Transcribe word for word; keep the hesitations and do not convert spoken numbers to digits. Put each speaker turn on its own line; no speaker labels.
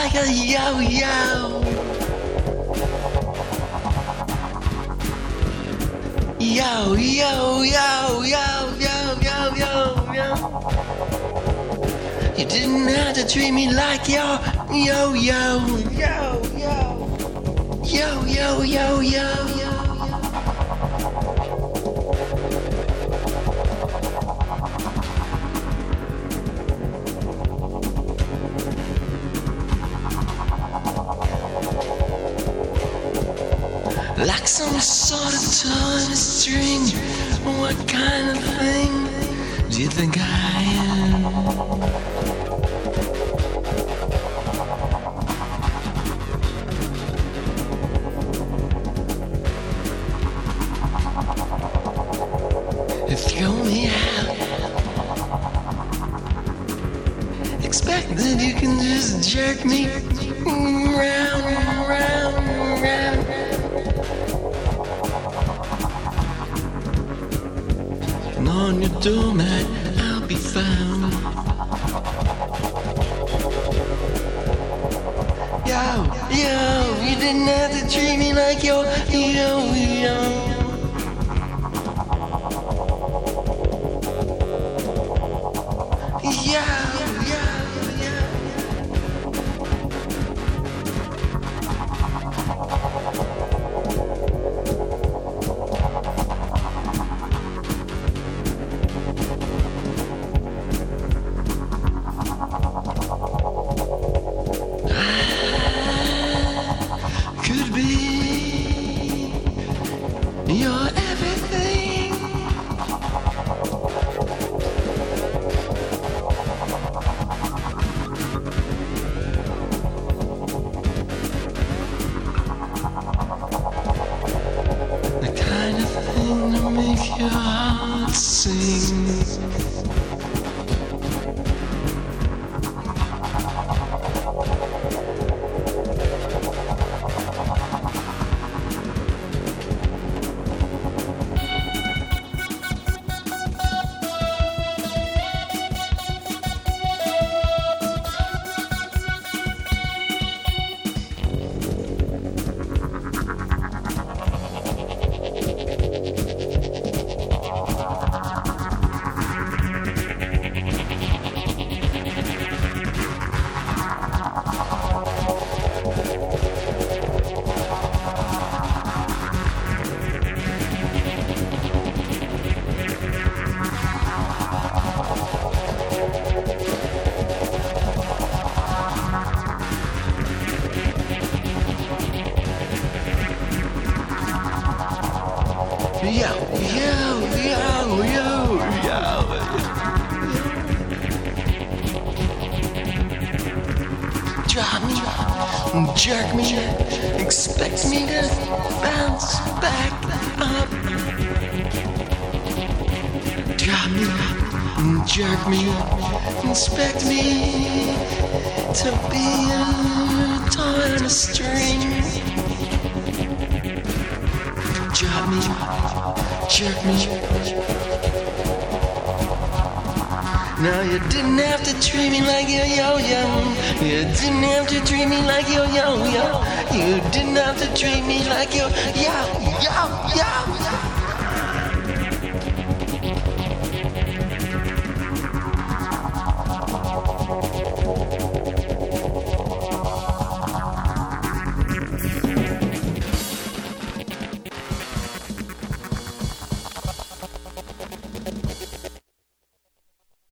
like a yo-yo. Yo, yo, yo, yo, yo, yo, yo, yo. You didn't have to treat me like yo, yo, yo, yo, yo, yo, yo, yo, yo, yo. Like some sort of toy string. What kind of thing do you think I am? You throw me out, expect that you can just jerk me round, round, round. And on your doormat I'll be found. Yo, yo, you didn't have to treat me like yo, yo, yo. You're everything. The kind of thing to make your heart sing. Yo, yo, yo, yo, yo. Drop me, jerk me, expect me to bounce back up. Drop me, jerk me, expect me to be a toy on a string. Drop me, jerk me. Now you didn't have to treat me like yo yo yo. You didn't have to treat me like yo yo yo. You didn't have to treat me like yo yo yo yo.